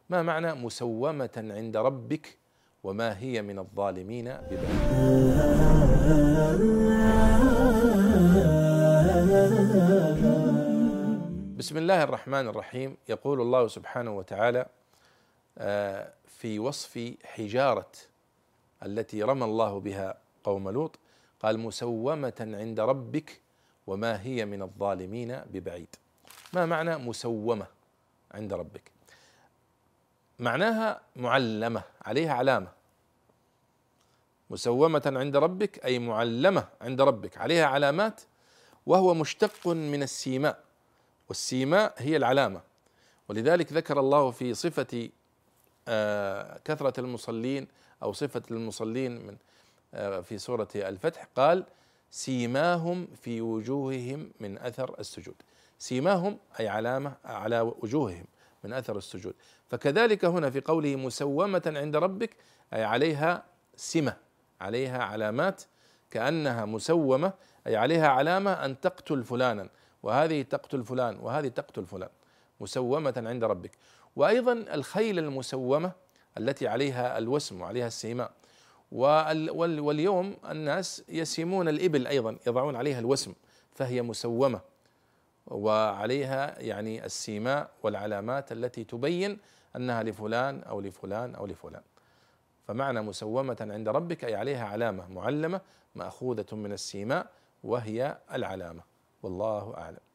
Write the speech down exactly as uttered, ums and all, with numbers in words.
ما معنى مسومة عند ربك وما هي من الظالمين ببعيد؟ بسم الله الرحمن الرحيم. يقول الله سبحانه وتعالى في وصف حجارة التي رمى الله بها قوم لوط، قال مسومة عند ربك وما هي من الظالمين ببعيد. ما معنى مسومة عند ربك؟ معناها معلمة، عليها علامة. مسومة عند ربك أي معلمة عند ربك، عليها علامات، وهو مشتق من السيماء، والسيماء هي العلامة. ولذلك ذكر الله في صفة كثرة المصلين أو صفة المصلين من في سورة الفتح، قال سيماهم في وجوههم من أثر السجود. سيماهم أي علامة على وجوههم من أثر السجود. فكذلك هنا في قوله مسومة عند ربك أي عليها سمة، عليها علامات، كأنها مسومة أي عليها علامة أن تقتل فلانا، وهذه تقتل فلان، وهذه تقتل فلان. مسومة عند ربك. وأيضا الخيل المسومة التي عليها الوسم وعليها السيماء. واليوم الناس يسيمون الإبل أيضا، يضعون عليها الوسم، فهي مسومة وعليها يعني السيماء والعلامات التي تبين أنها لفلان أو لفلان أو لفلان. فمعنى مسومة عند ربك أي عليها علامة معلمة مأخوذة من السيماء وهي العلامة. والله أعلم.